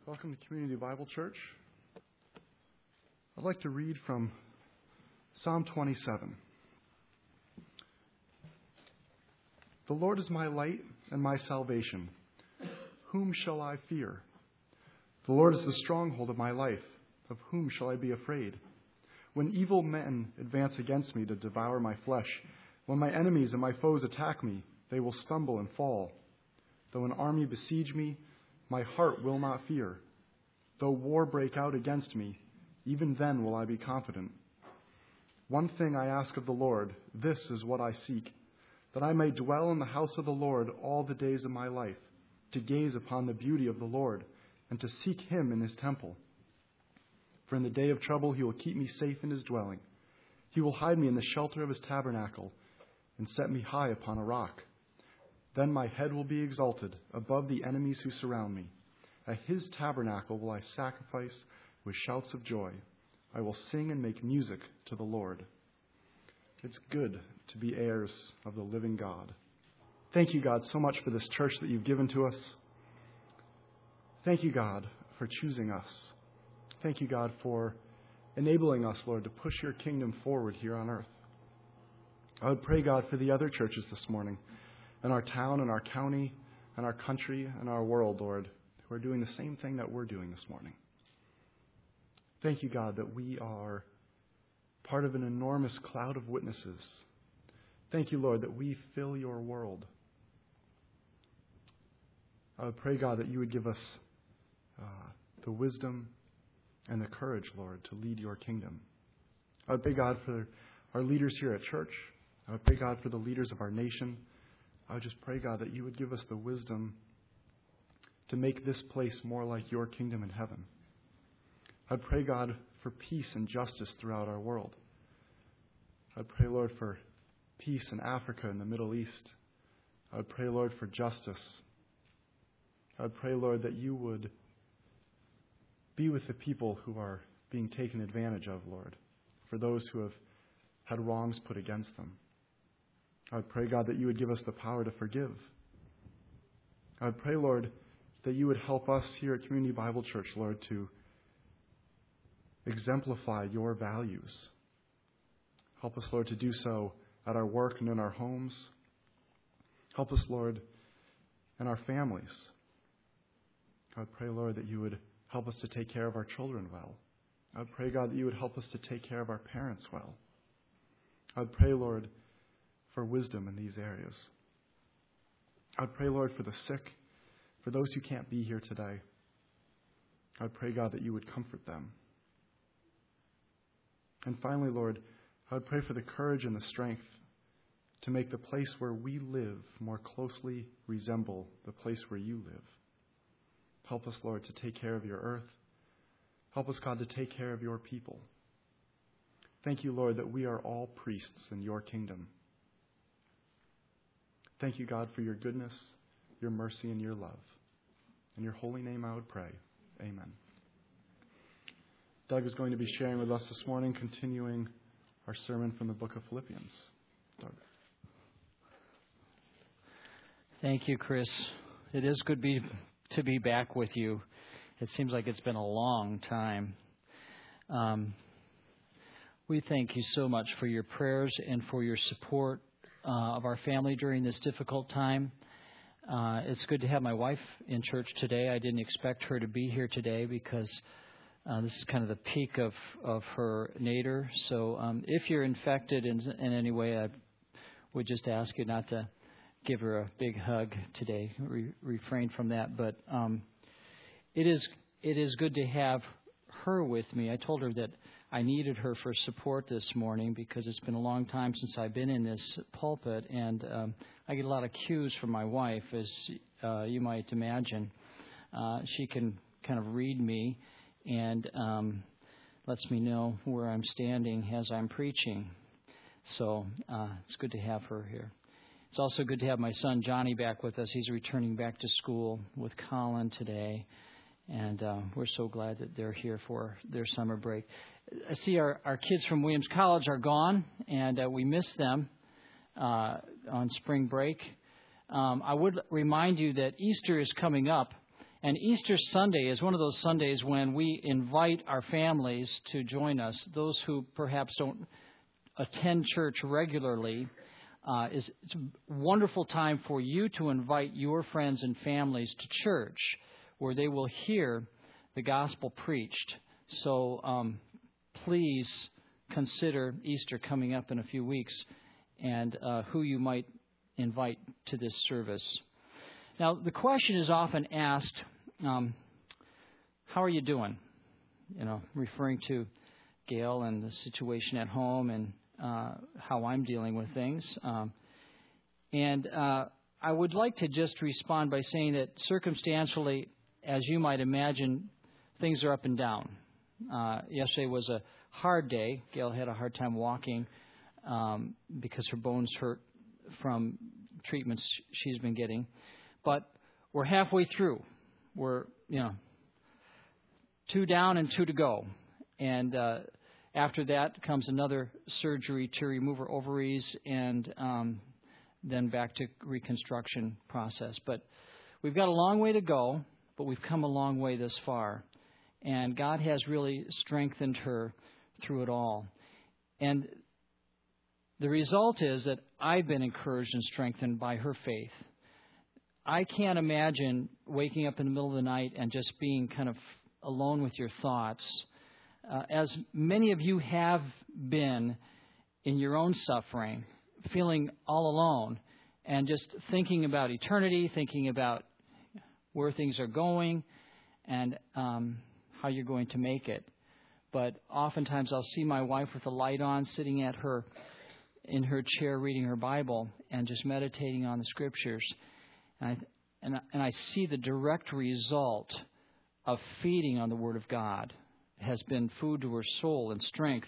Welcome to Community Bible Church. I'd like to read from Psalm 27. The Lord is my light and my salvation. Whom shall I fear? The Lord is the stronghold of my life. Of whom shall I be afraid? When evil men advance against me to devour my flesh, when my enemies and my foes attack me, they will stumble and fall. Though an army besiege me, my heart will not fear. Though war break out against me, even then will I be confident. One thing I ask of the Lord, this is what I seek, that I may dwell in the house of the Lord all the days of my life, to gaze upon the beauty of the Lord, and to seek him in his temple. For in the day of trouble he will keep me safe in his dwelling. He will hide me in the shelter of his tabernacle, and set me high upon a rock. Then my head will be exalted above the enemies who surround me. At his tabernacle will I sacrifice with shouts of joy. I will sing and make music to the Lord. It's good to be heirs of the living God. Thank you, God, so much for this church that you've given to us. Thank you, God, for choosing us. Thank you, God, for enabling us, Lord, to push your kingdom forward here on earth. I would pray, God, for the other churches this morning, in our town, in our county, in our country, and our world, Lord, who are doing the same thing that we're doing this morning. Thank you, God, that we are part of an enormous cloud of witnesses. Thank you, Lord, that we fill your world. I would pray, God, that you would give us the wisdom and the courage, Lord, to lead your kingdom. I would pray, God, for our leaders here at church. I would pray, God, for the leaders of our nation. I would just pray, God, that you would give us the wisdom to make this place more like your kingdom in heaven. I'd pray, God, for peace and justice throughout our world. I'd pray, Lord, for peace in Africa and the Middle East. I would pray, Lord, for justice. I would pray, Lord, that you would be with the people who are being taken advantage of, Lord, for those who have had wrongs put against them. I would pray, God, that you would give us the power to forgive. I would pray, Lord, that you would help us here at Community Bible Church, Lord, to exemplify your values. Help us, Lord, to do so at our work and in our homes. Help us, Lord, in our families. I would pray, Lord, that you would help us to take care of our children well. I would pray, God, that you would help us to take care of our parents well. I would pray, Lord, for wisdom in these areas. I would pray, Lord, for the sick, for those who can't be here today. I would pray, God, that you would comfort them. And finally, Lord, I would pray for the courage and the strength to make the place where we live more closely resemble the place where you live. Help us, Lord, to take care of your earth. Help us, God, to take care of your people. Thank you, Lord, that we are all priests in your kingdom. Thank you, God, for your goodness, your mercy, and your love. In your holy name I would pray. Amen. Doug is going to be sharing with us this morning, continuing our sermon from the book of Philippians. Doug. Thank you, Chris. It is good to be back with you. It seems like it's been a long time. We thank you so much for your prayers and for your support of our family during this difficult time. It's good to have my wife in church today. I didn't expect her to be here today because this is kind of the peak of her nadir. So if you're infected in any way, I would just ask you not to give her a big hug today. Refrain from that. But it is good to have her with me. I told her that I needed her for support this morning because it's been a long time since I've been in this pulpit, and I get a lot of cues from my wife, as you might imagine. She can kind of read me and lets me know where I'm standing as I'm preaching. So it's good to have her here. It's also good to have my son Johnny back with us. He's returning back to school with Colin today. And we're so glad that they're here for their summer break. I see our kids from Williams College are gone, and we miss them on spring break. I would remind you that Easter is coming up, And Easter Sunday is one of those Sundays when we invite our families to join us. Those who perhaps don't attend church regularly, it's a wonderful time for you to invite your friends and families to church where they will hear the gospel preached. So please consider Easter coming up in a few weeks and who you might invite to this service. Now, the question is often asked, how are you doing? Referring to Gail and the situation at home and how I'm dealing with things. And I would like to just respond by saying that circumstantially, as you might imagine, things are up and down. Yesterday was a hard day. Gail had a hard time walking because her bones hurt from treatments she's been getting. But we're halfway through. We're, 2 down and 2 to go. And after that comes another surgery to remove her ovaries and then back to reconstruction process. But we've got a long way to go, but we've come a long way this far. And God has really strengthened her through it all. And the result is that I've been encouraged and strengthened by her faith. I can't imagine waking up in the middle of the night and just being kind of alone with your thoughts. As many of you have been in your own suffering, feeling all alone, and just thinking about eternity, thinking about where things are going, and how you're going to make it. But oftentimes I'll see my wife with the light on, sitting in her chair reading her Bible and just meditating on the Scriptures. And I see the direct result of feeding on the Word of God. It has been food to her soul and strength.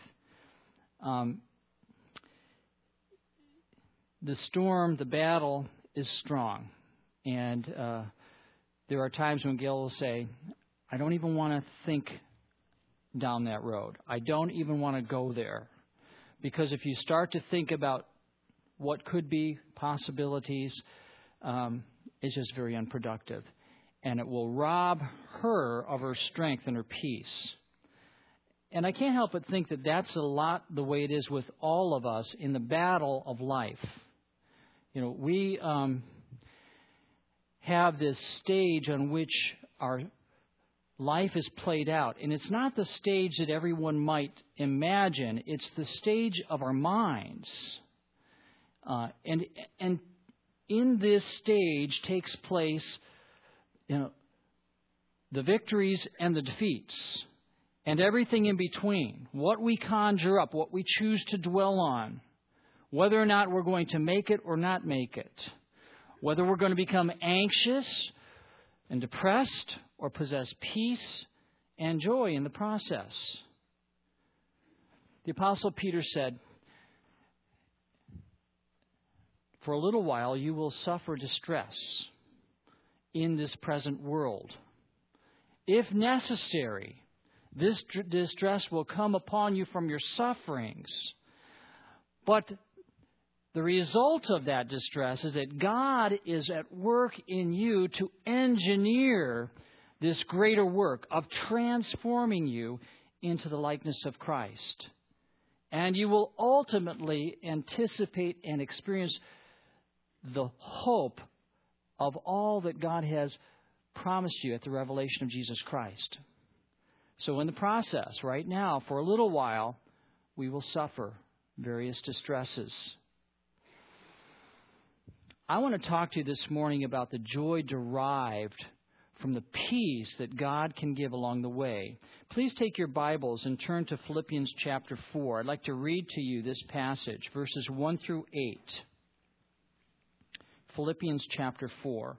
The storm, the battle is strong. And there are times when Gail will say, I don't even want to think down that road. I don't even want to go there. Because if you start to think about what could be possibilities, it's just very unproductive. And it will rob her of her strength and her peace. And I can't help but think that that's a lot the way it is with all of us in the battle of life. We have this stage on which our life is played out. And it's not the stage that everyone might imagine. It's the stage of our minds. And in this stage takes place, the victories and the defeats, and everything in between. What we conjure up, what we choose to dwell on, whether or not we're going to make it or not make it, whether we're going to become anxious and depressed or possess peace and joy in the process. The Apostle Peter said, for a little while you will suffer distress in this present world. If necessary, this distress will come upon you from your sufferings. But the result of that distress is that God is at work in you to engineer this greater work of transforming you into the likeness of Christ. And you will ultimately anticipate and experience the hope of all that God has promised you at the revelation of Jesus Christ. So in the process, right now, for a little while, we will suffer various distresses. I want to talk to you this morning about the joy derived from the peace that God can give along the way. Please take your Bibles and turn to Philippians chapter 4. I'd like to read to you this passage, verses 1 through 8. Philippians chapter 4,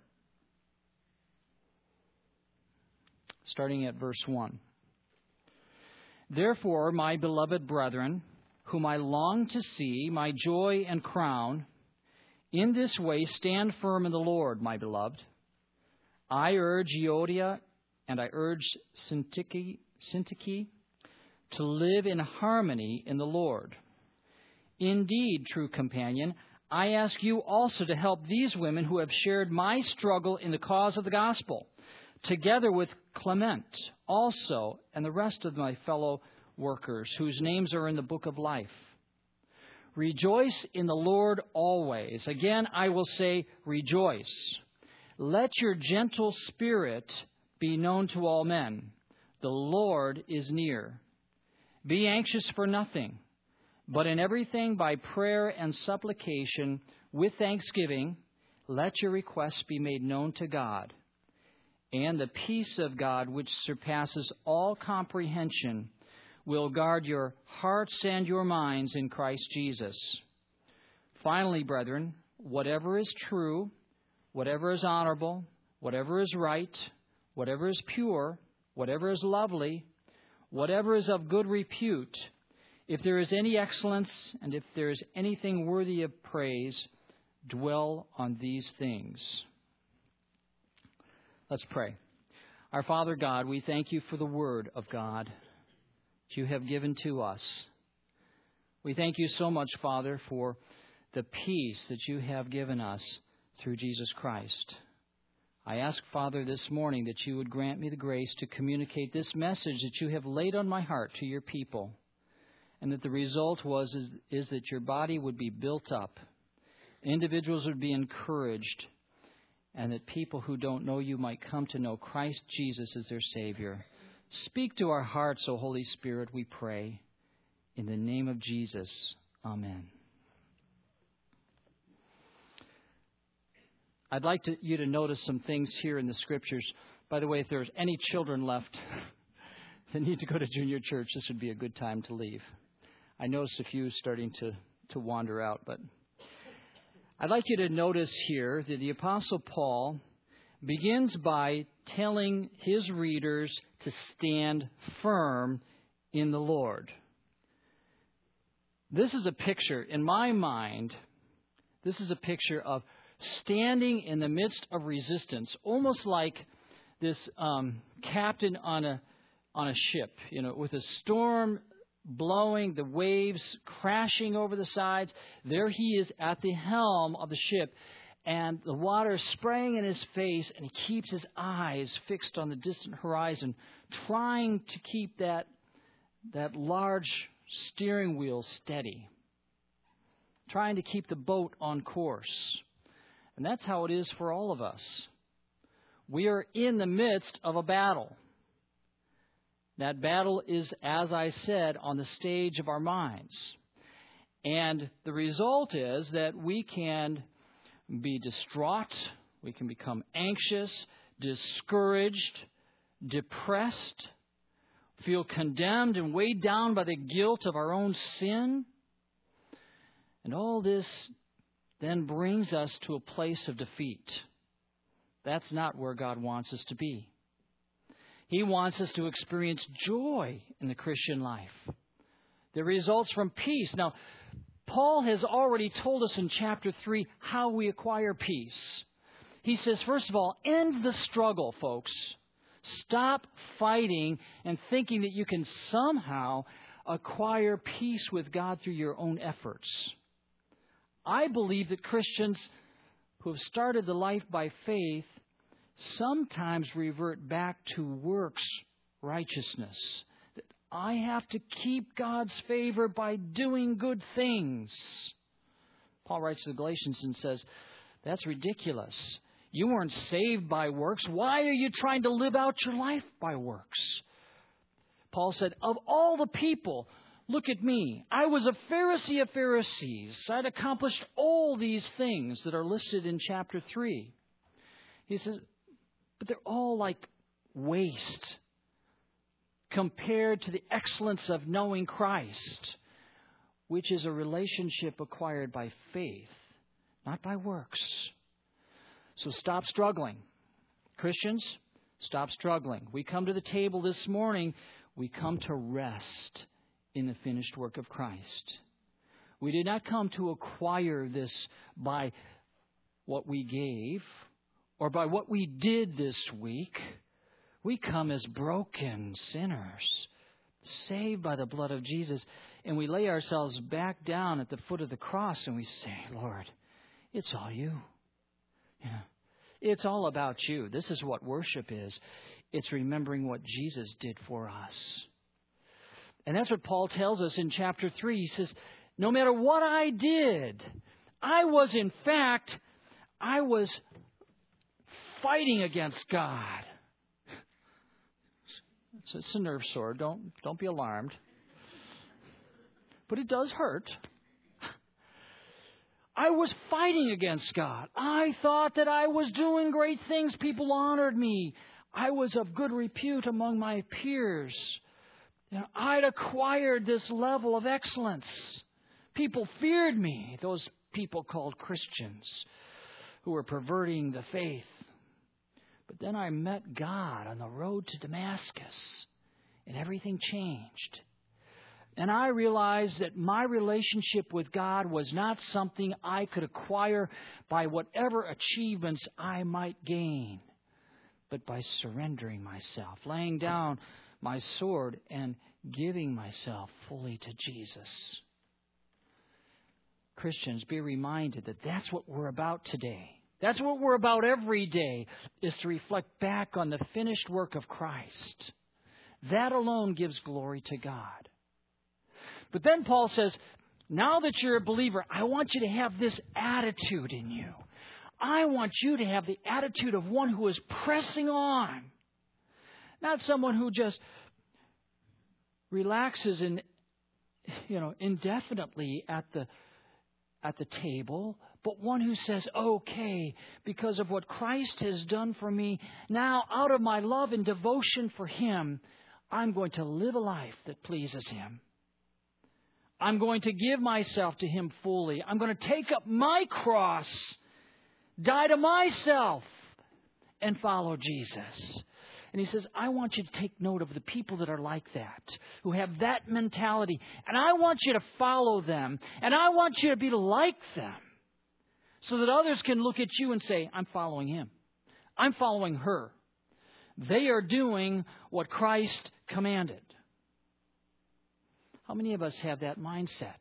starting at verse 1. Therefore, my beloved brethren, whom I long to see, my joy and crown, in this way stand firm in the Lord, my beloved. I urge Euodia and I urge Syntyche to live in harmony in the Lord. Indeed, true companion, I ask you also to help these women who have shared my struggle in the cause of the gospel, together with Clement also, and the rest of my fellow workers whose names are in the book of life. Rejoice in the Lord always. Again, I will say, rejoice. Let your gentle spirit be known to all men. The Lord is near. Be anxious for nothing, but in everything by prayer and supplication with thanksgiving, let your requests be made known to God. And the peace of God, which surpasses all comprehension, will guard your hearts and your minds in Christ Jesus. Finally, brethren, whatever is true, whatever is honorable, whatever is right, whatever is pure, whatever is lovely, whatever is of good repute, if there is any excellence and if there is anything worthy of praise, dwell on these things. Let's pray. Our Father God, we thank you for the Word of God that you have given to us. We thank you so much, Father, for the peace that you have given us through Jesus Christ. I ask, Father, this morning that you would grant me the grace to communicate this message that you have laid on my heart to your people, and that the result is that your body would be built up, individuals would be encouraged, and that people who don't know you might come to know Christ Jesus as their Savior. Speak to our hearts, O Holy Spirit, we pray. In the name of Jesus, amen. I'd like you to notice some things here in the Scriptures. By the way, if there's any children left that need to go to junior church, this would be a good time to leave. I noticed a few starting to wander out, but I'd like you to notice here that the Apostle Paul begins by telling his readers to stand firm in the Lord. This is a picture, in my mind, this is a picture of standing in the midst of resistance, almost like this captain on a ship, with a storm blowing, the waves crashing over the sides. There he is at the helm of the ship, and the water is spraying in his face, and he keeps his eyes fixed on the distant horizon, trying to keep that large steering wheel steady, trying to keep the boat on course. And that's how it is for all of us. We are in the midst of a battle. That battle is, as I said, on the stage of our minds. And the result is that we can be distraught, we can become anxious, discouraged, depressed, feel condemned and weighed down by the guilt of our own sin. And all this then brings us to a place of defeat. That's not where God wants us to be. He wants us to experience joy in the Christian life that results from peace. Now, Paul has already told us in chapter 3 how we acquire peace. He says, first of all, end the struggle, folks. Stop fighting and thinking that you can somehow acquire peace with God through your own efforts. I believe that Christians who have started the life by faith sometimes revert back to works righteousness. That I have to keep God's favor by doing good things. Paul writes to the Galatians and says, that's ridiculous. You weren't saved by works. Why are you trying to live out your life by works? Paul said, of all the people, look at me. I was a Pharisee of Pharisees. I'd accomplished all these things that are listed in chapter 3. He says, but they're all like waste compared to the excellence of knowing Christ, which is a relationship acquired by faith, not by works. So stop struggling. Christians, stop struggling. We come to the table this morning, we come to rest in the finished work of Christ. We did not come to acquire this by what we gave or by what we did this week. We come as broken sinners, saved by the blood of Jesus, and we lay ourselves back down at the foot of the cross and we say, Lord, it's all you. It's all about you. This is what worship is. It's remembering what Jesus did for us. And that's what Paul tells us in chapter 3. He says, no matter what I did, I was fighting against God. It's a nerve sore. Don't be alarmed. But it does hurt. I was fighting against God. I thought that I was doing great things. People honored me. I was of good repute among my peers. I'd acquired this level of excellence. People feared me, those people called Christians who were perverting the faith. But then I met God on the road to Damascus, and everything changed. And I realized that my relationship with God was not something I could acquire by whatever achievements I might gain, but by surrendering myself, laying down my sword and giving myself fully to Jesus. Christians, be reminded that that's what we're about today. That's what we're about every day, is to reflect back on the finished work of Christ. That alone gives glory to God. But then Paul says, now that you're a believer, I want you to have this attitude in you. I want you to have the attitude of one who is pressing on. Not someone who just relaxes indefinitely at the table, but one who says, okay, because of what Christ has done for me, now out of my love and devotion for Him, I'm going to live a life that pleases Him. I'm going to give myself to Him fully. I'm going to take up my cross, die to myself, and follow Jesus. And he says, I want you to take note of the people that are like that, who have that mentality. And I want you to follow them. And I want you to be like them, so that others can look at you and say, I'm following him. I'm following her. They are doing what Christ commanded. How many of us have that mindset?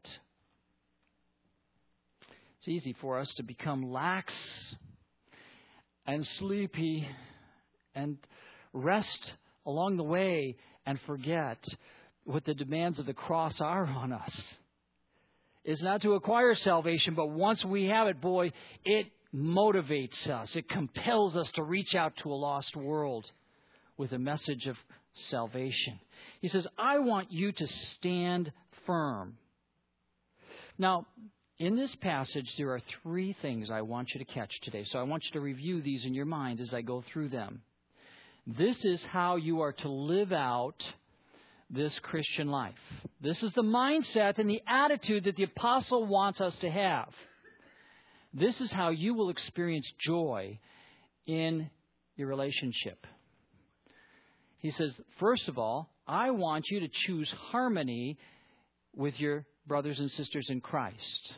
It's easy for us to become lax and sleepy and rest along the way and forget what the demands of the cross are on us. It's not to acquire salvation, but once we have it, boy, it motivates us. It compels us to reach out to a lost world with a message of salvation. He says, I want you to stand firm. Now, in this passage, there are three things I want you to catch today. So I want you to review these in your mind as I go through them. This is how you are to live out this Christian life. This is the mindset and the attitude that the apostle wants us to have. This is how you will experience joy in your relationship. He says, first of all, I want you to choose harmony with your brothers and sisters in Christ.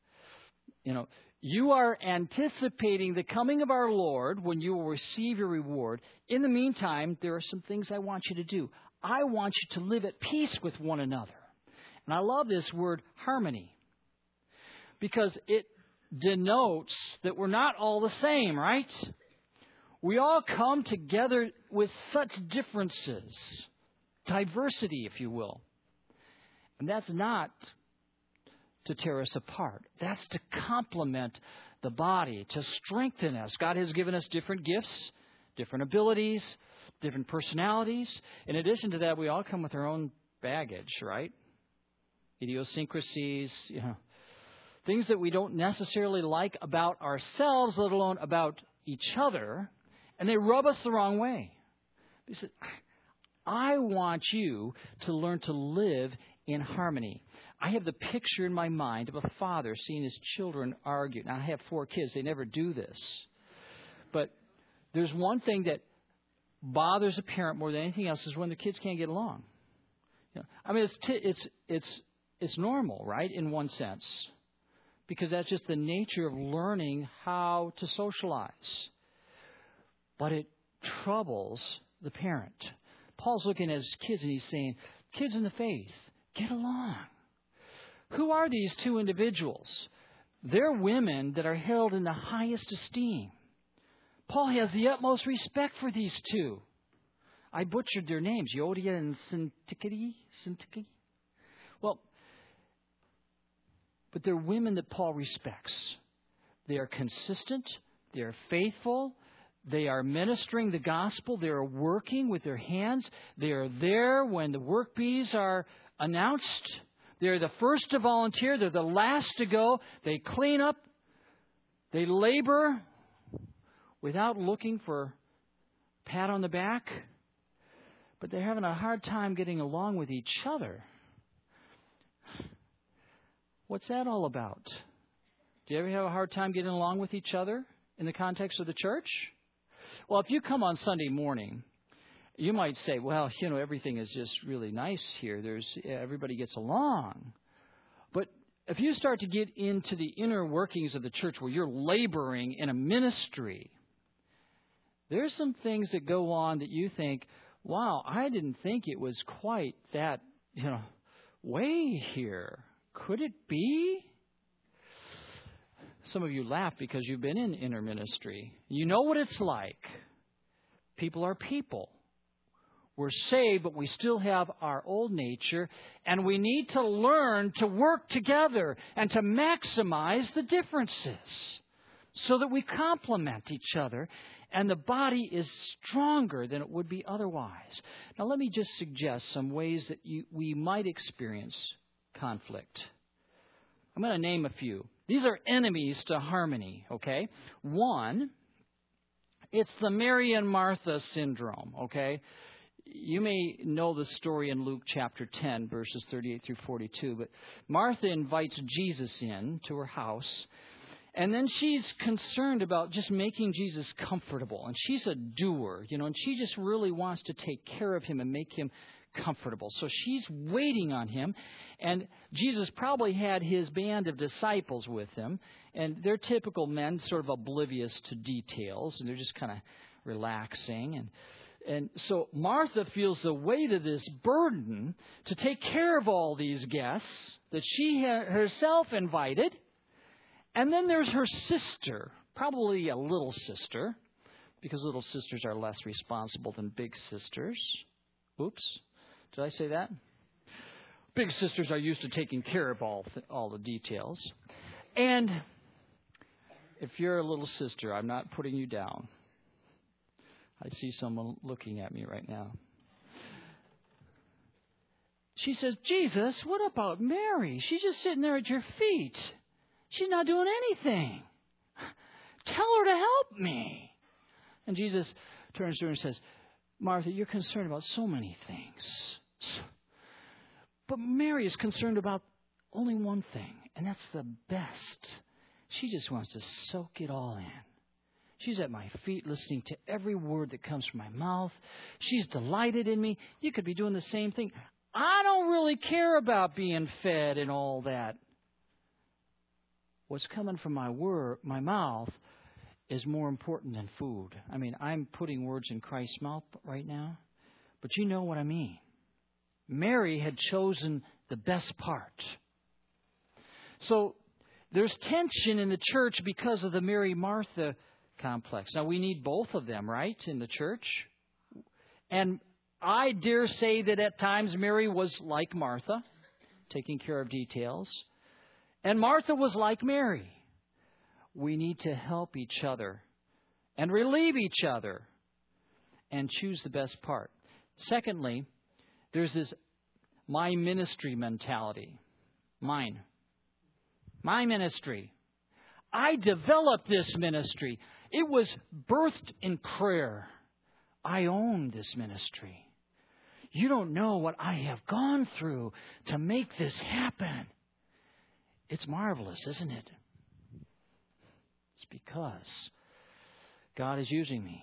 You are anticipating the coming of our Lord when you will receive your reward. In the meantime, there are some things I want you to do. I want you to live at peace with one another. And I love this word harmony, because it denotes that we're not all the same, right? We all come together with such differences, diversity, if you will. And that's not to tear us apart. That's to complement the body, to strengthen us. God has given us different gifts, different abilities, different personalities. In addition to that, we all come with our own baggage, right? Idiosyncrasies, things that we don't necessarily like about ourselves, let alone about each other, and they rub us the wrong way. He said, I want you to learn to live in harmony. I have the picture in my mind of a father seeing his children argue. Now, I have 4 kids. They never do this. But there's one thing that bothers a parent more than anything else is when their kids can't get along. I mean, it's normal, right, in one sense, because that's just the nature of learning how to socialize. But it troubles the parent. Paul's looking at his kids and he's saying, kids in the faith, get along. Who are these 2 individuals? They're women that are held in the highest esteem. Paul has the utmost respect for these two. I butchered their names, Euodia and Syntyche. Well, but they're women that Paul respects. They are consistent. They are faithful. They are ministering the gospel. They are working with their hands. They are there when the work bees are announced. They're the first to volunteer. They're the last to go. They clean up. They labor without looking for a pat on the back. But they're having a hard time getting along with each other. What's that all about? Do you ever have a hard time getting along with each other in the context of the church? Well, if you come on Sunday morning, you might say, well, everything is just really nice here. Everybody gets along. But if you start to get into the inner workings of the church where you're laboring in a ministry, there's some things that go on that you think, wow, I didn't think it was quite that, way here. Could it be? Some of you laugh because you've been in inner ministry. You know what it's like. People are people. We're saved, but we still have our old nature, and we need to learn to work together and to maximize the differences so that we complement each other and the body is stronger than it would be otherwise. Now, let me just suggest some ways that we might experience conflict. I'm going to name a few. These are enemies to harmony, okay? One, it's the Mary and Martha syndrome, okay? You may know the story in Luke chapter 10, verses 38 through 42, but Martha invites Jesus in to her house, and then she's concerned about just making Jesus comfortable, and she's a doer, and she just really wants to take care of him and make him comfortable. So she's waiting on him, and Jesus probably had his band of disciples with him, and they're typical men, sort of oblivious to details, and they're just kind of relaxing. And so Martha feels the weight of this burden to take care of all these guests that she herself invited. And then there's her sister, probably a little sister, because little sisters are less responsible than big sisters. Oops. Did I say that? Big sisters are used to taking care of all the details. And if you're a little sister, I'm not putting you down. I see someone looking at me right now. She says, Jesus, what about Mary? She's just sitting there at your feet. She's not doing anything. Tell her to help me. And Jesus turns to her and says, Martha, you're concerned about so many things. But Mary is concerned about only one thing, and that's the best. She just wants to soak it all in. She's at my feet listening to every word that comes from my mouth. She's delighted in me. You could be doing the same thing. I don't really care about being fed and all that. What's coming from my mouth is more important than food. I mean, I'm putting words in Christ's mouth right now, but you know what I mean. Mary had chosen the best part. So there's tension in the church because of the Mary-Martha complex. Now, we need both of them, right, in the church? And I dare say that at times Mary was like Martha, taking care of details. And Martha was like Mary. We need to help each other and relieve each other and choose the best part. Secondly, there's this my ministry mentality. Mine. My ministry. I developed this ministry. It was birthed in prayer. I own this ministry. You don't know what I have gone through to make this happen. It's marvelous, isn't it? It's because God is using me.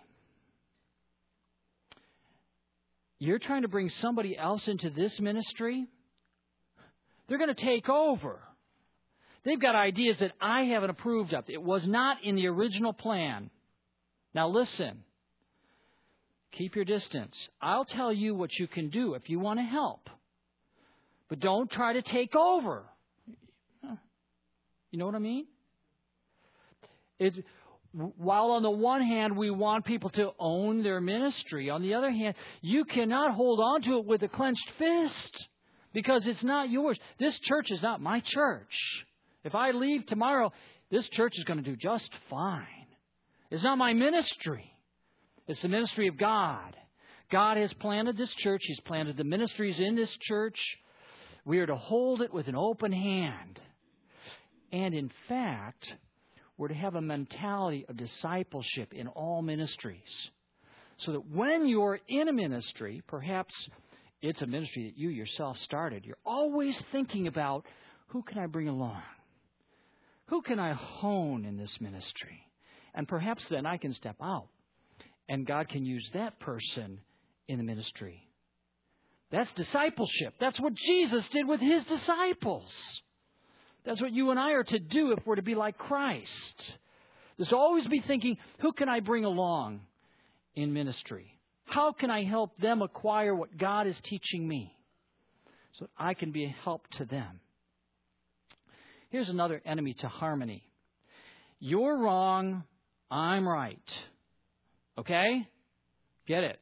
You're trying to bring somebody else into this ministry? They're going to take over. They've got ideas that I haven't approved of. It was not in the original plan. Now listen. Keep your distance. I'll tell you what you can do if you want to help. But don't try to take over. You know what I mean? while on the one hand we want people to own their ministry, on the other hand, you cannot hold on to it with a clenched fist because it's not yours. This church is not my church. If I leave tomorrow, this church is going to do just fine. It's not my ministry. It's the ministry of God. God has planted this church. He's planted the ministries in this church. We are to hold it with an open hand. And in fact, we're to have a mentality of discipleship in all ministries. So that when you're in a ministry, perhaps it's a ministry that you yourself started, you're always thinking about, who can I bring along? Who can I hone in this ministry? And perhaps then I can step out and God can use that person in the ministry. That's discipleship. That's what Jesus did with His disciples. That's what you and I are to do if we're to be like Christ. There's always be thinking, who can I bring along in ministry? How can I help them acquire what God is teaching me so that I can be a help to them? Here's another enemy to harmony. You're wrong, I'm right. Okay? Get it?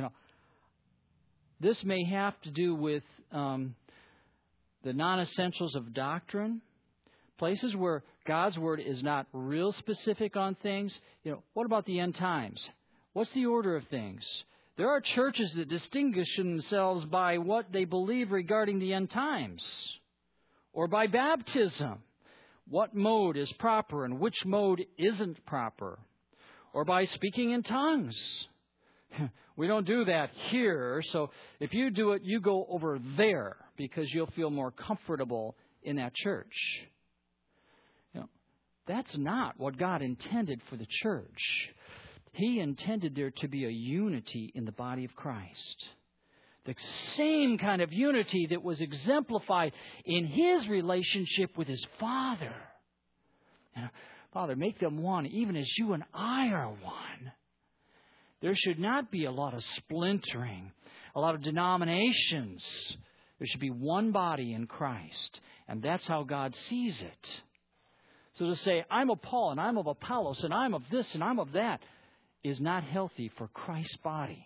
This may have to do with the non-essentials of doctrine. Places where God's Word is not real specific on things. What about the end times? What's the order of things? There are churches that distinguish themselves by what they believe regarding the end times. Or by baptism. What mode is proper and which mode isn't proper. Or by speaking in tongues. We don't do that here, so if you do it, you go over there because you'll feel more comfortable in that church. That's not what God intended for the church. He intended there to be a unity in the body of Christ. The same kind of unity that was exemplified in His relationship with His Father. Father, make them one, even as you and I are one. There should not be a lot of splintering, a lot of denominations. There should be one body in Christ. And that's how God sees it. So to say, I'm of Paul, and I'm of Apollos, and I'm of this, and I'm of that, is not healthy for Christ's body.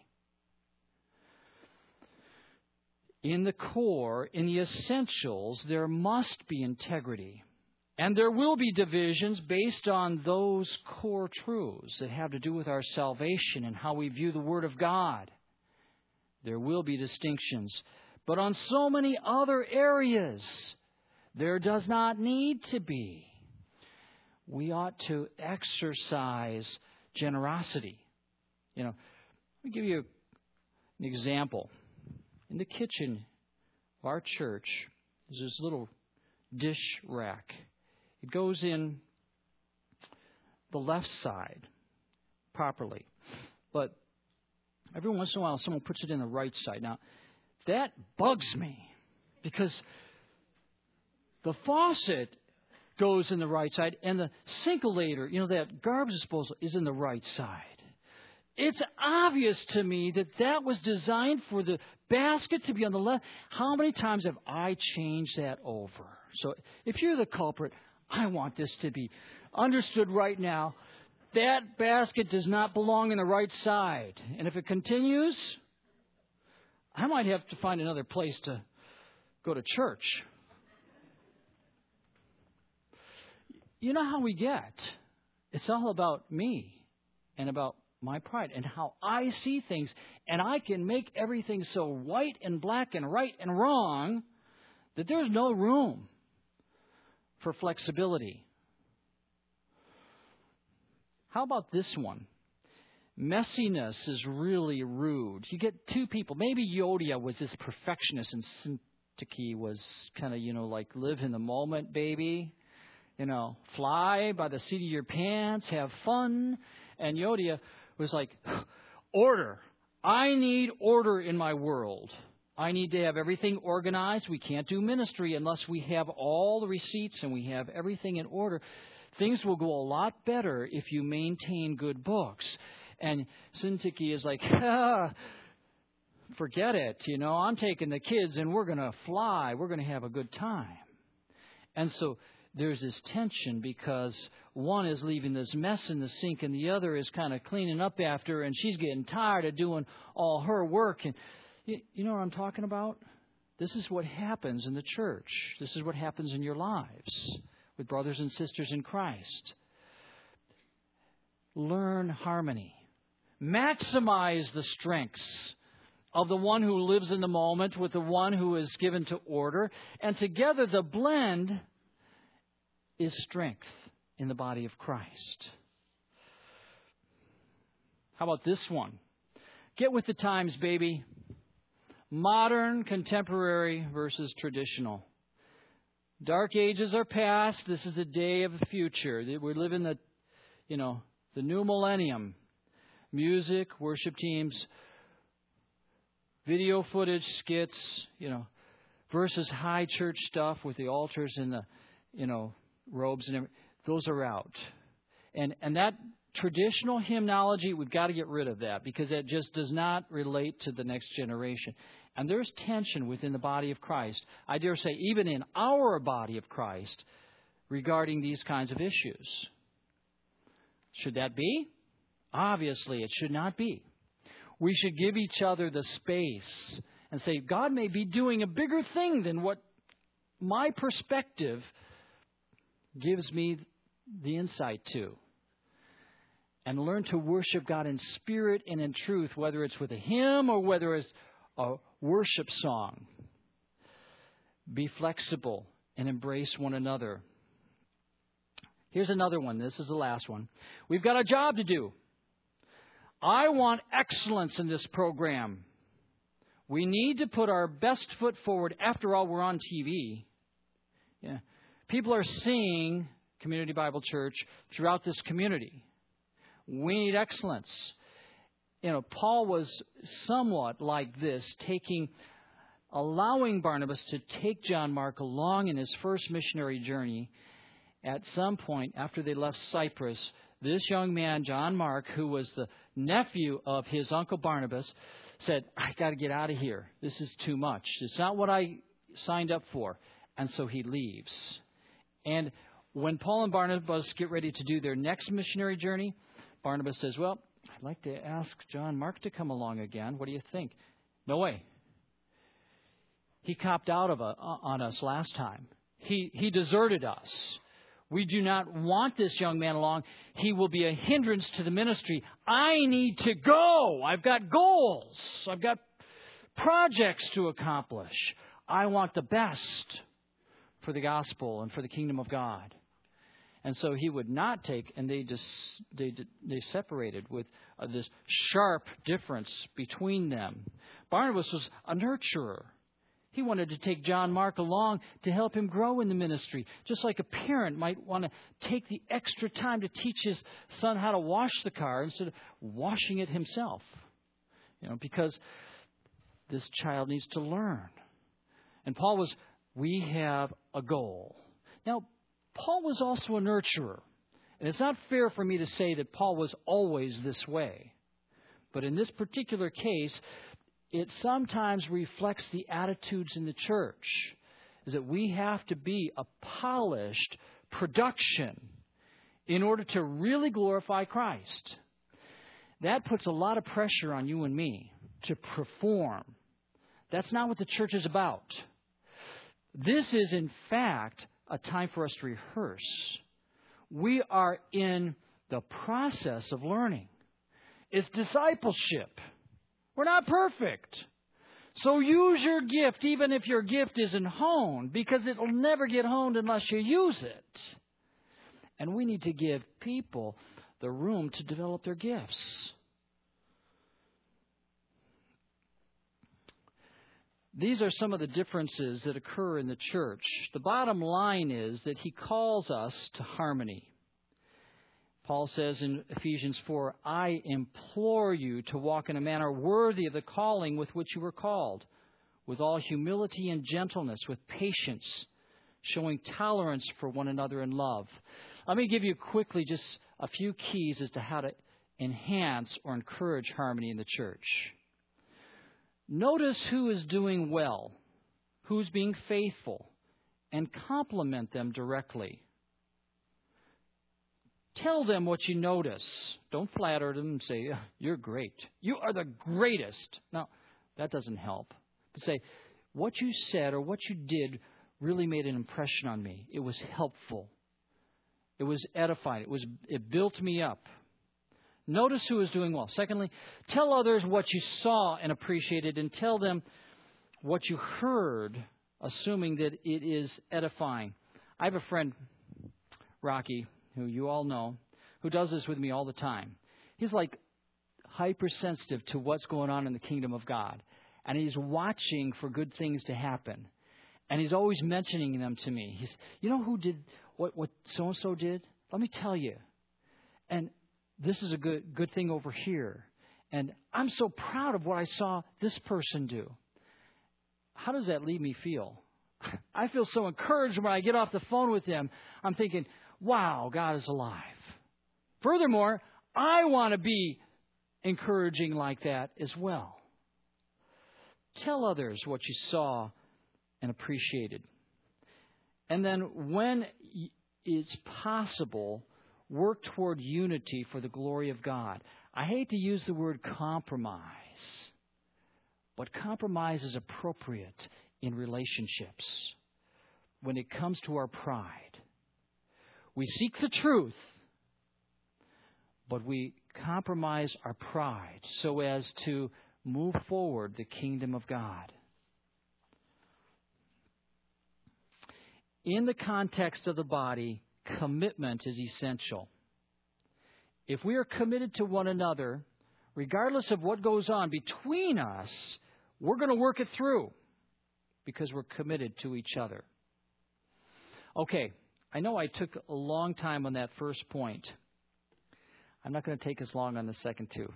In the core, in the essentials, there must be integrity. And there will be divisions based on those core truths that have to do with our salvation and how we view the Word of God. There will be distinctions. But on so many other areas, there does not need to be. We ought to exercise generosity. Let me give you an example. In the kitchen of our church, there's this little dish rack. It goes in the left side properly. But every once in a while, someone puts it in the right side. Now, that bugs me because the faucet goes in the right side and the Sincolator, that garbage disposal, is in the right side. It's obvious to me that that was designed for the basket to be on the left. How many times have I changed that over? So if you're the culprit, I want this to be understood right now. That basket does not belong in the right side. And if it continues, I might have to find another place to go to church. You know how we get. It's all about me and about my pride and how I see things. And I can make everything so white and black and right and wrong that there's no room for flexibility. How about this one? Messiness is really rude. You get two people. Maybe Yodia was this perfectionist and Syntyche was kind of, like live in the moment, baby. Fly by the seat of your pants, have fun. And Yodia was like, order. I need order in my world. I need to have everything organized. We can't do ministry unless we have all the receipts and we have everything in order. Things will go a lot better if you maintain good books. And Syntyche is like, forget it. I'm taking the kids and we're going to fly. We're going to have a good time. And so there's this tension because one is leaving this mess in the sink and the other is kind of cleaning up after her, and she's getting tired of doing all her work. And you know what I'm talking about? This is what happens in the church. This is what happens in your lives with brothers and sisters in Christ. Learn harmony. Maximize the strengths of the one who lives in the moment with the one who is given to order. And together the blend is strength in the body of Christ. How about this one? Get with the times, baby. Modern, contemporary versus traditional. Dark ages are past. This is the day of the future. We live in the new millennium. Music, worship teams, video footage, skits, versus high church stuff with the altars and the, robes and everything. Those are out. And that traditional hymnology, we've got to get rid of that because it just does not relate to the next generation. And there's tension within the body of Christ. I dare say even in our body of Christ regarding these kinds of issues. Should that be? Obviously, it should not be. We should give each other the space and say, God may be doing a bigger thing than what my perspective gives me the insight to. And learn to worship God in spirit and in truth, whether it's with a hymn or whether it's a worship song. Be flexible and embrace one another. Here's another one. This is the last one. We've got a job to do. I want excellence in this program. We need to put our best foot forward. After all, we're on TV. Yeah. People are seeing Community Bible Church throughout this community. We need excellence. Paul was somewhat like this, allowing Barnabas to take John Mark along in his first missionary journey. At some point, after they left Cyprus, this young man, John Mark, who was the nephew of his uncle Barnabas, said, I got to get out of here. This is too much. It's not what I signed up for. And so he leaves. And when Paul and Barnabas get ready to do their next missionary journey, Barnabas says, well, I'd like to ask John Mark to come along again. What do you think? No way. He copped out on us last time. He deserted us. We do not want this young man along. He will be a hindrance to the ministry. I need to go. I've got goals. I've got projects to accomplish. I want the best for the gospel and for the kingdom of God. And so he would not take, and they separated with this sharp difference between them. Barnabas was a nurturer. He wanted to take John Mark along to help him grow in the ministry, just like a parent might want to take the extra time to teach his son how to wash the car instead of washing it himself. Because this child needs to learn. And Paul was, we have a goal. Now, Paul was also a nurturer. And it's not fair for me to say that Paul was always this way. But in this particular case, it sometimes reflects the attitudes in the church, is that we have to be a polished production in order to really glorify Christ. That puts a lot of pressure on you and me to perform. That's not what the church is about. This is, in fact, a time for us to rehearse. We are in the process of learning. It's discipleship. We're not perfect. So use your gift even if your gift isn't honed, because it will never get honed unless you use it. And we need to give people the room to develop their gifts. These are some of the differences that occur in the church. The bottom line is that he calls us to harmony. Paul says in Ephesians 4, I implore you to walk in a manner worthy of the calling with which you were called, with all humility and gentleness, with patience, showing tolerance for one another in love. Let me give you quickly just a few keys as to how to enhance or encourage harmony in the church. Notice who is doing well, who's being faithful, and compliment them directly. Tell them what you notice. Don't flatter them and say, you're great. You are the greatest. No, that doesn't help. But say, what you said or what you did really made an impression on me. It was helpful. It was edifying. It built me up. Notice who is doing well. Secondly, tell others what you saw and appreciated, and tell them what you heard, assuming that it is edifying. I have a friend, Rocky, who you all know, who does this with me all the time. He's like hypersensitive to what's going on in the kingdom of God. And he's watching for good things to happen. And he's always mentioning them to me. He's, you know who did what so-and-so did? Let me tell you. And this is a good thing over here. And I'm so proud of what I saw this person do. How does that leave me feel? I feel so encouraged when I get off the phone with him. I'm thinking, wow, God is alive. Furthermore, I want to be encouraging like that as well. Tell others what you saw and appreciated. And then when it's possible, work toward unity for the glory of God. I hate to use the word compromise, but compromise is appropriate in relationships when it comes to our pride. We seek the truth, but we compromise our pride so as to move forward the kingdom of God. In the context of the body, commitment is essential. If we are committed to one another, regardless of what goes on between us, we're going to work it through because we're committed to each other. Okay, I know I took a long time on that first point. I'm not going to take as long on the second two.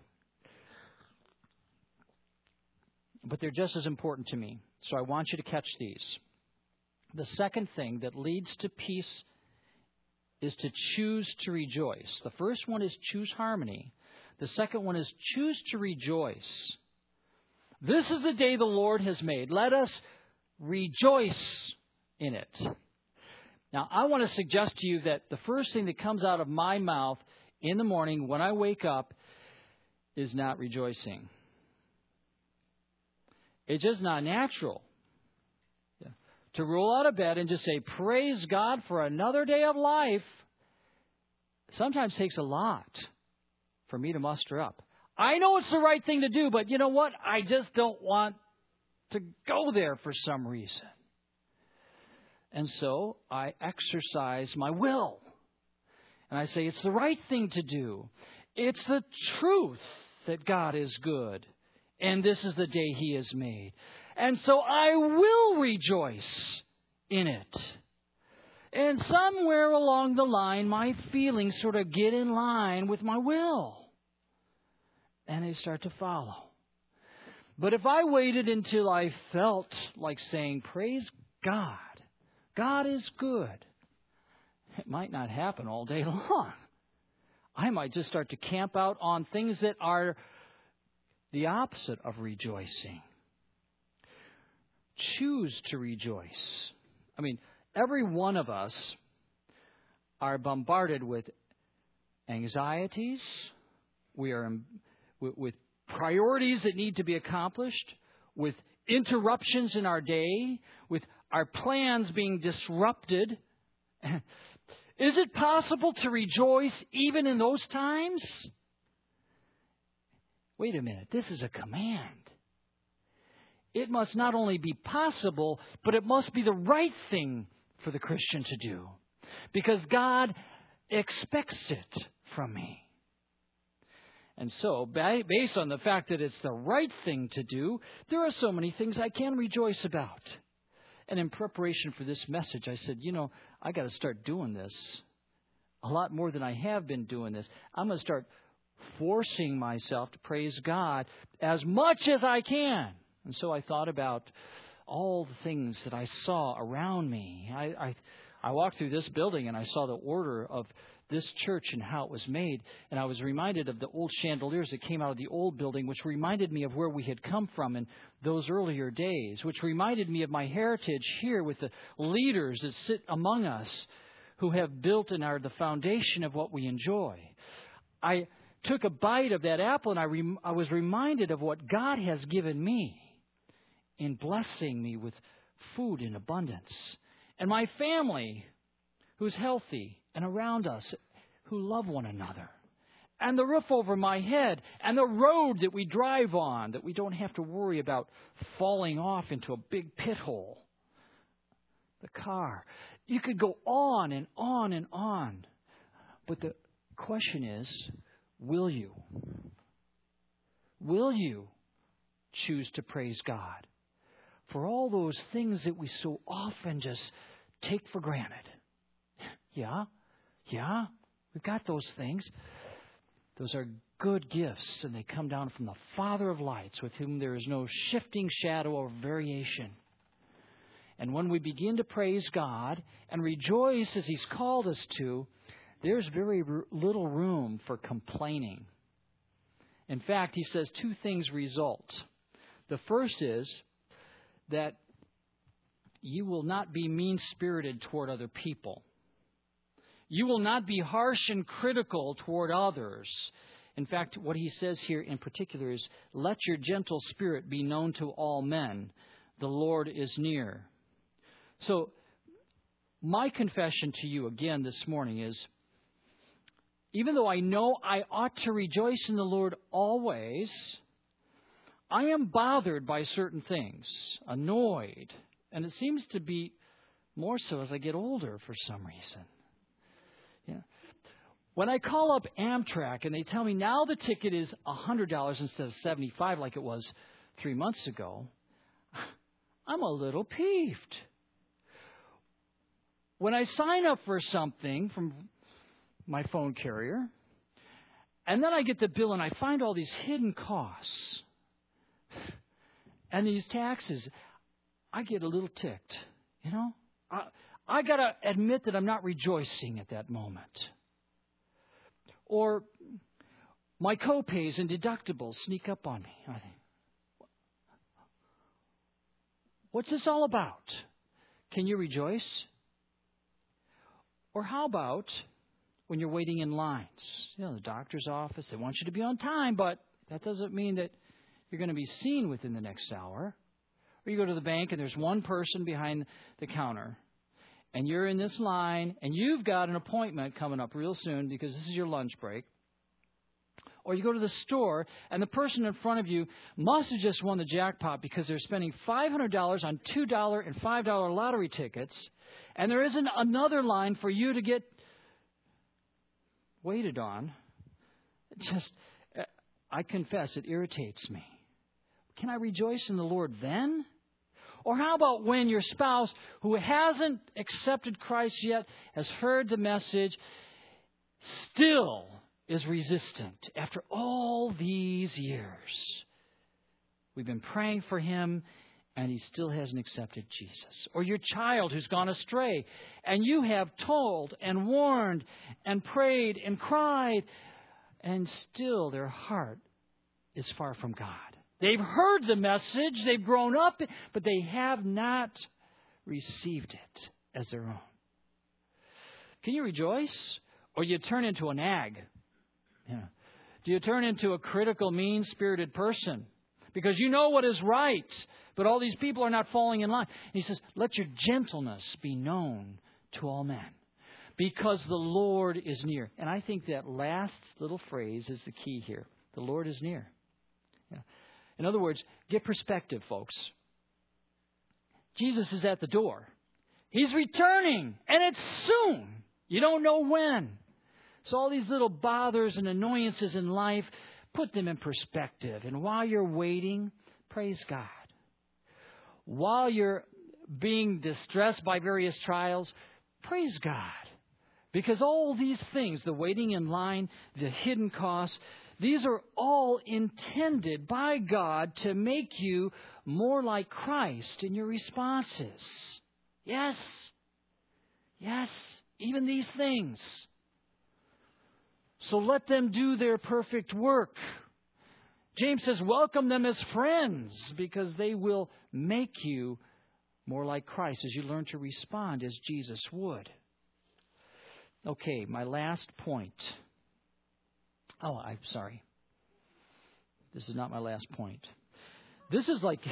But they're just as important to me, so I want you to catch these. The second thing that leads to peace is to choose to rejoice. The first one is choose harmony. The second one is choose to rejoice. This is the day the Lord has made. Let us rejoice in it. Now, I want to suggest to you that the first thing that comes out of my mouth in the morning when I wake up is not rejoicing. It's just not natural. To roll out of bed and just say, praise God for another day of life, sometimes takes a lot for me to muster up. I know it's the right thing to do, but you know what? I just don't want to go there for some reason. And so I exercise my will. And I say, it's the right thing to do. It's the truth that God is good. And this is the day He has made. And so I will rejoice in it. And somewhere along the line, my feelings sort of get in line with my will. And they start to follow. But if I waited until I felt like saying, praise God, God is good, it might not happen all day long. I might just start to camp out on things that are the opposite of rejoicing. Choose to rejoice. I mean, every one of us are bombarded with anxieties. We are with priorities that need to be accomplished, with interruptions in our day, with our plans being disrupted. Is it possible to rejoice even in those times? Wait a minute, this is a command. It must not only be possible, but it must be the right thing for the Christian to do. Because God expects it from me. And so, based on the fact that it's the right thing to do, there are so many things I can rejoice about. And in preparation for this message, I said, I got to start doing this a lot more than I have been doing this. I'm going to start forcing myself to praise God as much as I can. And so I thought about all the things that I saw around me. I walked through this building and I saw the order of this church and how it was made. And I was reminded of the old chandeliers that came out of the old building, which reminded me of where we had come from in those earlier days, which reminded me of my heritage here with the leaders that sit among us who have built and are the foundation of what we enjoy. I took a bite of that apple and I was reminded of what God has given me in blessing me with food in abundance. And my family, who's healthy, and around us, who love one another. And the roof over my head, and the road that we drive on, that we don't have to worry about falling off into a big pit hole. The car. You could go on and on and on. But the question is, will you? Will you choose to praise God for all those things that we so often just take for granted? Yeah, we've got those things. Those are good gifts, and they come down from the Father of lights, with whom there is no shifting shadow or variation. And when we begin to praise God and rejoice as He's called us to, there's very little room for complaining. In fact, He says two things result. The first is that you will not be mean-spirited toward other people. You will not be harsh and critical toward others. In fact, what he says here in particular is, let your gentle spirit be known to all men. The Lord is near. So, my confession to you again this morning is, even though I know I ought to rejoice in the Lord always, I am bothered by certain things, annoyed. And it seems to be more so as I get older for some reason. Yeah. When I call up Amtrak and they tell me now the ticket is $100 instead of $75 like it was 3 months ago, I'm a little peeved. When I sign up for something from my phone carrier, and then I get the bill and I find all these hidden costs and these taxes, I get a little ticked, you know. I got to admit that I'm not rejoicing at that moment. Or my co-pays and deductibles sneak up on me. I think, what's this all about? Can you rejoice? Or how about when you're waiting in lines? You know, the doctor's office, they want you to be on time, but that doesn't mean that you're going to be seen within the next hour. Or you go to the bank and there's one person behind the counter. And you're in this line, and you've got an appointment coming up real soon because this is your lunch break. Or you go to the store, and the person in front of you must have just won the jackpot because they're spending $500 on $2 and $5 lottery tickets, and there isn't another line for you to get waited on. I confess, it irritates me. Can I rejoice in the Lord then? Or how about when your spouse, who hasn't accepted Christ yet, has heard the message, still is resistant after all these years? We've been praying for him, and he still hasn't accepted Jesus. Or your child who's gone astray, and you have told and warned and prayed and cried, and still their heart is far from God. They've heard the message, they've grown up, but they have not received it as their own. Can you rejoice? Or you turn into a nag? Yeah. Do you turn into a critical, mean-spirited person? Because you know what is right, but all these people are not falling in line. And he says, let your gentleness be known to all men, because the Lord is near. And I think that last little phrase is the key here. The Lord is near. Yeah. In other words, get perspective, folks. Jesus is at the door. He's returning, and it's soon. You don't know when. So all these little bothers and annoyances in life, put them in perspective. And while you're waiting, praise God. While you're being distressed by various trials, praise God. Because all these things, the waiting in line, the hidden costs, these are all intended by God to make you more like Christ in your responses. Yes. Yes. Even these things. So let them do their perfect work. James says, welcome them as friends, because they will make you more like Christ as you learn to respond as Jesus would. Okay, my last point. Oh, I'm sorry. This is not my last point. This is like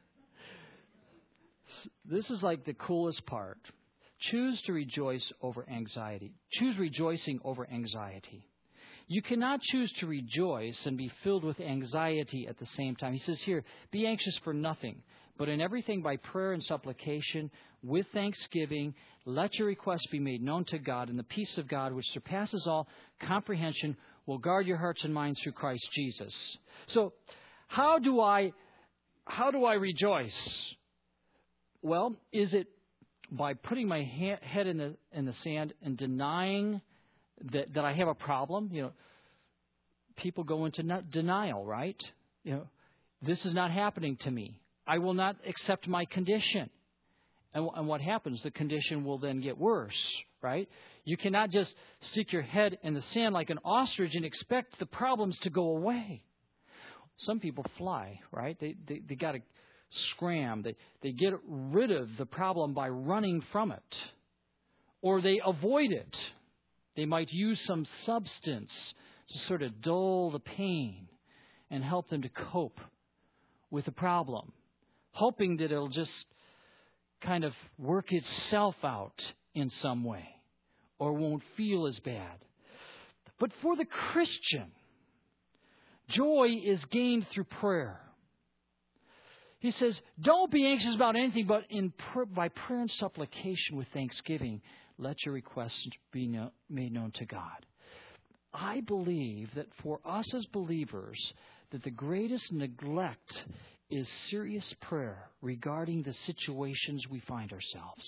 the coolest part. Choose to rejoice over anxiety. Choose rejoicing over anxiety. You cannot choose to rejoice and be filled with anxiety at the same time. He says here, be anxious for nothing, but in everything by prayer and supplication, with thanksgiving, let your requests be made known to God, and the peace of God, which surpasses all comprehension, will guard your hearts and minds through Christ Jesus. So, how do I rejoice? Well, is it by putting my head in the sand and denying that I have a problem? You know, people go into denial, right? You know, this is not happening to me. I will not accept my condition. And what happens? The condition will then get worse, right? You cannot just stick your head in the sand like an ostrich and expect the problems to go away. Some people fly, right? They got to scram. They get rid of the problem by running from it. Or they avoid it. They might use some substance to sort of dull the pain and help them to cope with the problem, hoping that it'll just kind of work itself out in some way or won't feel as bad. But for the Christian, joy is gained through prayer. He says, don't be anxious about anything, but by prayer and supplication with thanksgiving, let your requests be made known to God. I believe that for us as believers, that the greatest neglect is serious prayer regarding the situations we find ourselves.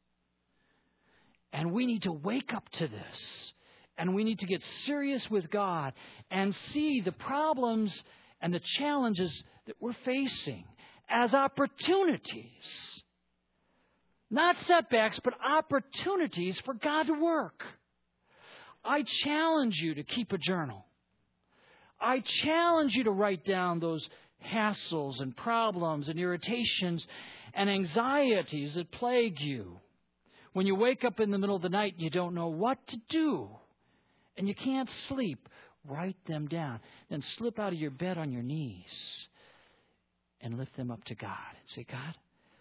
And we need to wake up to this. And we need to get serious with God and see the problems and the challenges that we're facing as opportunities. Not setbacks, but opportunities for God to work. I challenge you to keep a journal. I challenge you to write down those hassles and problems and irritations and anxieties that plague you. When you wake up in the middle of the night and you don't know what to do and you can't sleep, write them down. Then slip out of your bed on your knees and lift them up to God and say, God,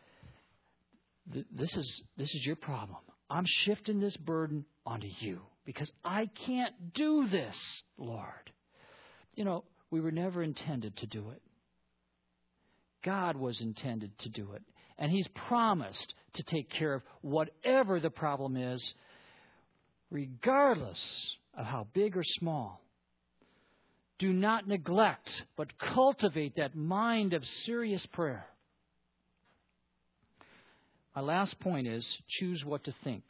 this is your problem. I'm shifting this burden onto you because I can't do this, Lord. You know, we were never intended to do it. God was intended to do it. And He's promised to take care of whatever the problem is, regardless of how big or small. Do not neglect, but cultivate that mind of serious prayer. My last point is, choose what to think.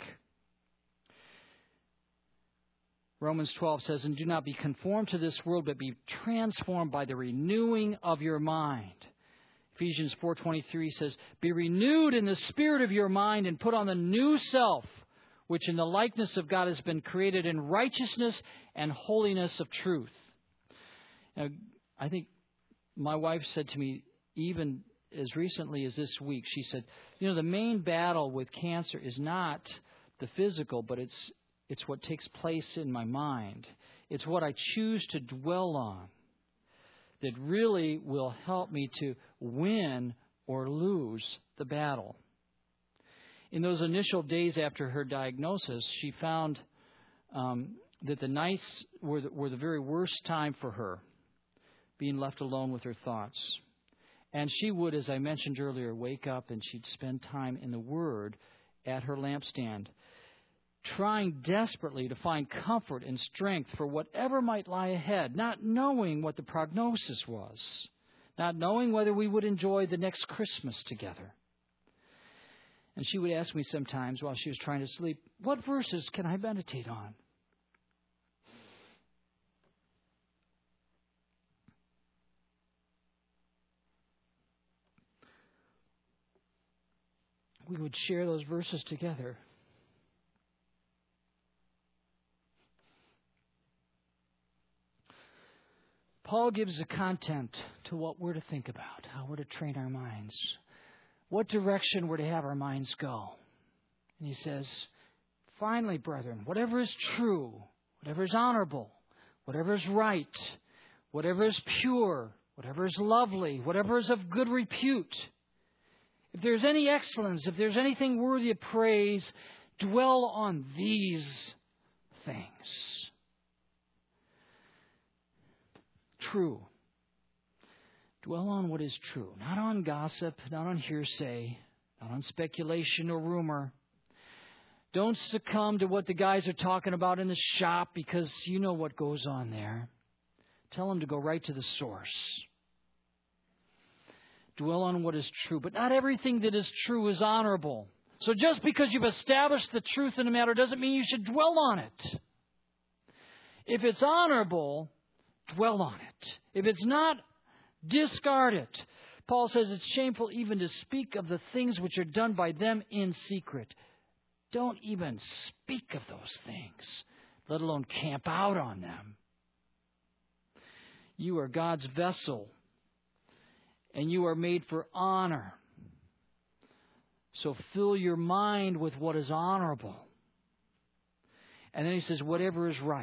Romans 12 says, and do not be conformed to this world, but be transformed by the renewing of your mind. Ephesians 4:23 says, be renewed in the spirit of your mind and put on the new self, which in the likeness of God has been created in righteousness and holiness of truth. Now, I think my wife said to me, even as recently as this week, she said, you know, the main battle with cancer is not the physical, but it's what takes place in my mind. It's what I choose to dwell on that really will help me to win or lose the battle. In those initial days after her diagnosis, she found that the nights were the very worst time for her, being left alone with her thoughts. And she would, as I mentioned earlier, wake up and she'd spend time in the Word at her lampstand, trying desperately to find comfort and strength for whatever might lie ahead, not knowing what the prognosis was, not knowing whether we would enjoy the next Christmas together. And she would ask me sometimes while she was trying to sleep, what verses can I meditate on? We would share those verses together. Paul gives the content to what we're to think about, how we're to train our minds, what direction we're to have our minds go. And he says, Finally, brethren, whatever is true, whatever is honorable, whatever is right, whatever is pure, whatever is lovely, whatever is of good repute, if there's any excellence, if there's anything worthy of praise, dwell on these things. True. Dwell on what is true. Not on gossip, not on hearsay, not on speculation or rumor. Don't succumb to what the guys are talking about in the shop because you know what goes on there. Tell them to go right to the source. Dwell on what is true. But not everything that is true is honorable. So just because you've established the truth in a matter doesn't mean you should dwell on it. If it's honorable, dwell on it. If it's not, discard it. Paul says it's shameful even to speak of the things which are done by them in secret. Don't even speak of those things, let alone camp out on them. You are God's vessel, and you are made for honor. So fill your mind with what is honorable. And then he says, whatever is right.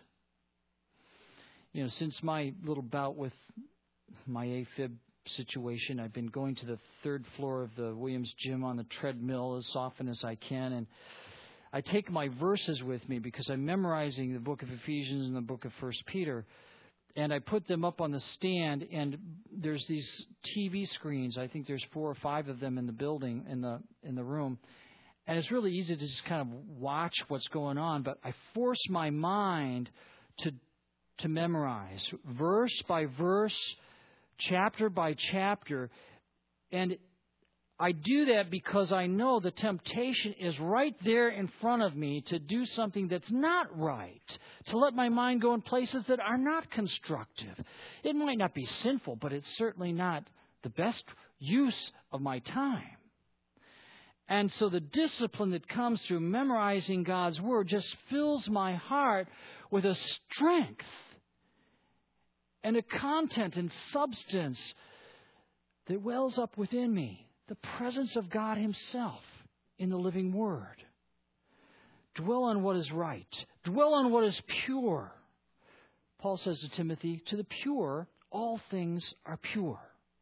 You know, since my little bout with my AFib situation, I've been going to the third floor of the Williams Gym on the treadmill as often as I can. And I take my verses with me because I'm memorizing the book of Ephesians and the book of 1 Peter. And I put them up on the stand, and there's these TV screens. I think there's 4 or 5 of them in the building, in the room. And it's really easy to just kind of watch what's going on. But I force my mind to memorize verse by verse, chapter by chapter. And I do that because I know the temptation is right there in front of me to do something that's not right, to let my mind go in places that are not constructive. It might not be sinful, but it's certainly not the best use of my time. And so the discipline that comes through memorizing God's Word just fills my heart with a strength and a content and substance that wells up within me. The presence of God Himself in the living Word. Dwell on what is right. Dwell on what is pure. Paul says to Timothy, to the pure, all things are pure.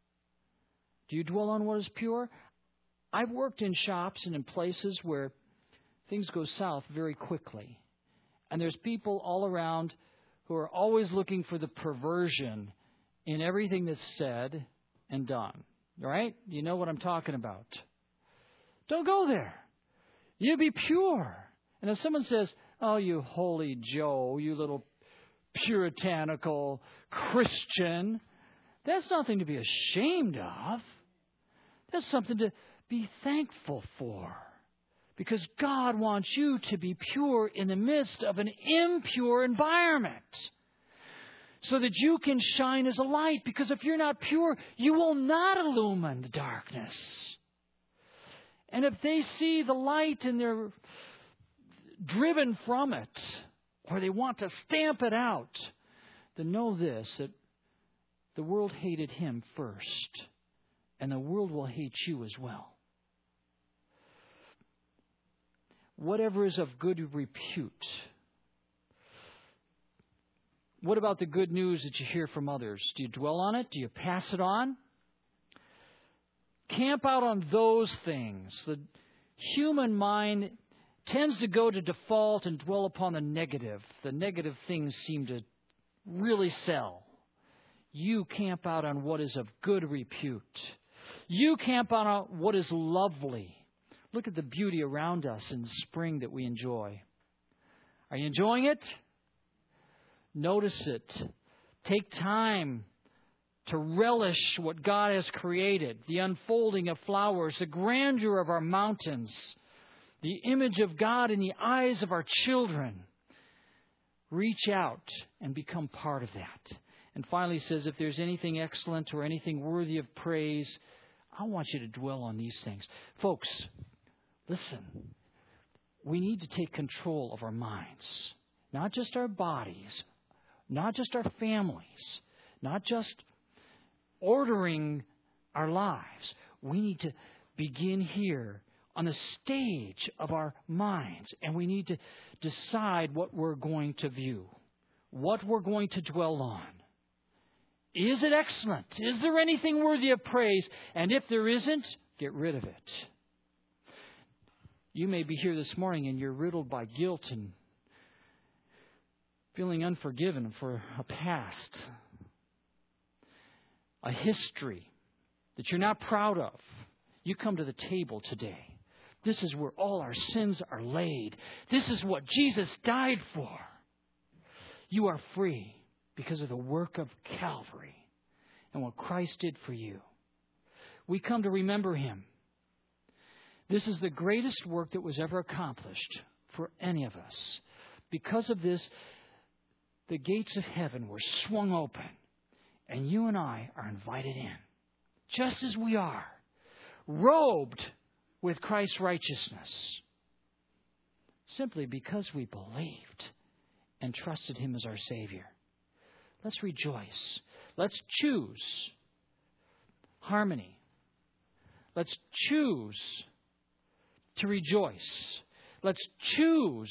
Do you dwell on what is pure? I've worked in shops and in places where things go south very quickly. And there's people all around who are always looking for the perversion in everything that's said and done. Right? You know what I'm talking about. Don't go there. You be pure. And if someone says, oh, you holy Joe, you little puritanical Christian, that's nothing to be ashamed of. That's something to be thankful for. Because God wants you to be pure in the midst of an impure environment. So that you can shine as a light. Because if you're not pure, you will not illumine the darkness. And if they see the light and they're driven from it, or they want to stamp it out, then know this, that the world hated Him first. And the world will hate you as well. Whatever is of good repute. What about the good news that you hear from others? Do you dwell on it? Do you pass it on? Camp out on those things. The human mind tends to go to default and dwell upon the negative. The negative things seem to really sell. You camp out on what is of good repute. You camp out on what is lovely. Look at the beauty around us in spring that we enjoy. Are you enjoying it? Notice it. Take time to relish what God has created. The unfolding of flowers, the grandeur of our mountains, the image of God in the eyes of our children. Reach out and become part of that. And finally he says, if there's anything excellent or anything worthy of praise, I want you to dwell on these things. Folks, listen. We need to take control of our minds. Not just our bodies. Not just our families. Not just ordering our lives. We need to begin here on the stage of our minds, and we need to decide what we're going to view, what we're going to dwell on. Is it excellent? Is there anything worthy of praise? And if there isn't, get rid of it. You may be here this morning and you're riddled by guilt and feeling unforgiven for a past, a history that you're not proud of. You come to the table today. This is where all our sins are laid. This is what Jesus died for. You are free because of the work of Calvary and what Christ did for you. We come to remember Him. This is the greatest work that was ever accomplished for any of us. Because of this, the gates of heaven were swung open, and you and I are invited in, just as we are, robed with Christ's righteousness, simply because we believed and trusted Him as our Savior. Let's rejoice. Let's choose harmony. Let's choose to rejoice. Let's choose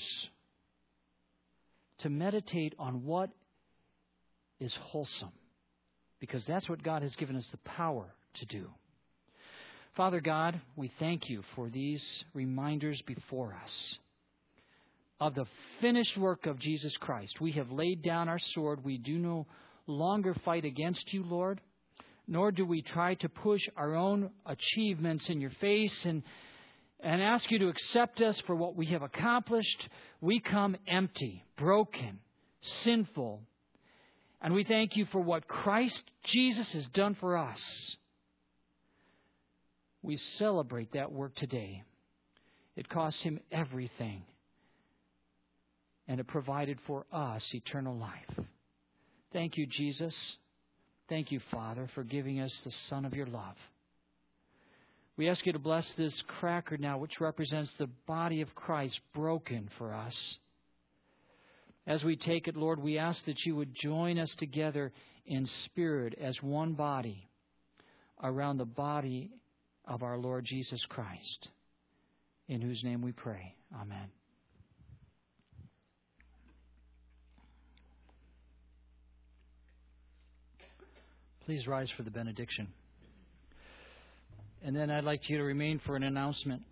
to meditate on what is wholesome, because that's what God has given us the power to do. Father God, we thank You for these reminders before us of the finished work of Jesus Christ. We have laid down our sword. We do no longer fight against You, Lord, nor do we try to push our own achievements in Your face and ask You to accept us for what we have accomplished. We come empty, broken, sinful, and we thank You for what Christ Jesus has done for us. We celebrate that work today. It cost Him everything, and it provided for us eternal life. Thank You, Jesus. Thank You, Father, for giving us the Son of Your love. We ask You to bless this cracker now, which represents the body of Christ broken for us. As we take it, Lord, we ask that You would join us together in spirit as one body around the body of our Lord Jesus Christ, in whose name we pray. Amen. Please rise for the benediction. And then I'd like you to remain for an announcement.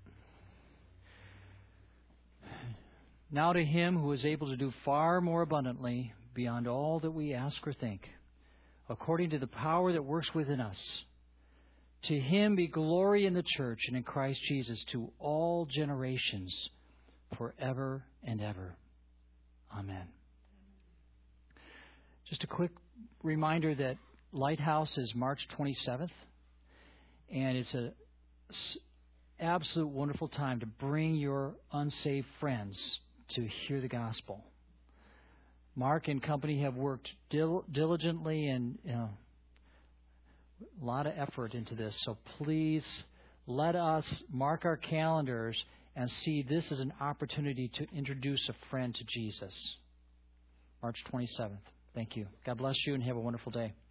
Now to Him who is able to do far more abundantly beyond all that we ask or think, according to the power that works within us, to Him be glory in the church and in Christ Jesus to all generations, forever and ever. Amen. Just a quick reminder that Lighthouse is March 27th. And it's an absolute wonderful time to bring your unsaved friends to hear the gospel. Mark and company have worked diligently and a lot of effort into this. So please let us mark our calendars and see this as an opportunity to introduce a friend to Jesus. March 27th. Thank you. God bless you and have a wonderful day.